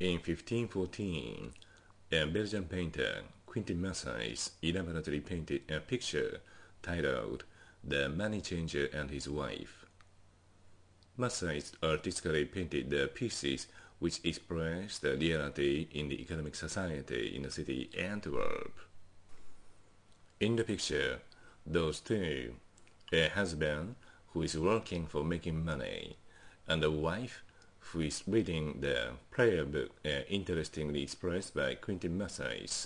In 1514, a Belgian painter, Quentin Massys, elaborately painted a picture titled The Money Changer and His Wife. Massys artistically painted the pieces which express the reality in the economic society in the city Antwerp. In the picture, those two, a husband who is working for making money, and a wife who is reading the prayer book, interestingly expressed by Quentin Massys.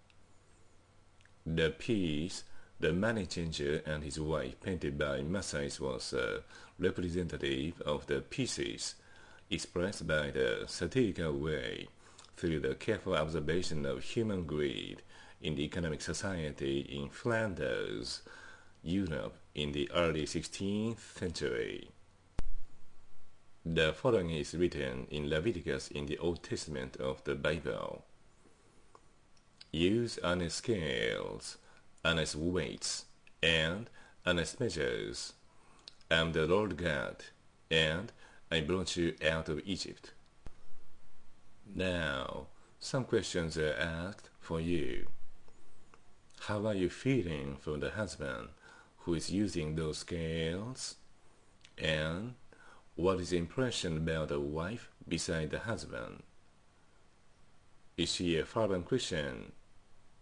The piece, The Money Changer and His Wife, painted by Massys, was representative of the pieces expressed by the satirical way through the careful observation of human greed in the economic society in Flanders, Europe, in the early 16th century. The following is written in Leviticus in the Old Testament of the Bible. Use honest scales, honest weights, and honest measures. I am the Lord God, and I brought you out of Egypt. Now, some questions are asked for you. How are you feeling for the husband who is using those scales? And what is the impression about the wife beside the husband? Is she a fervent Christian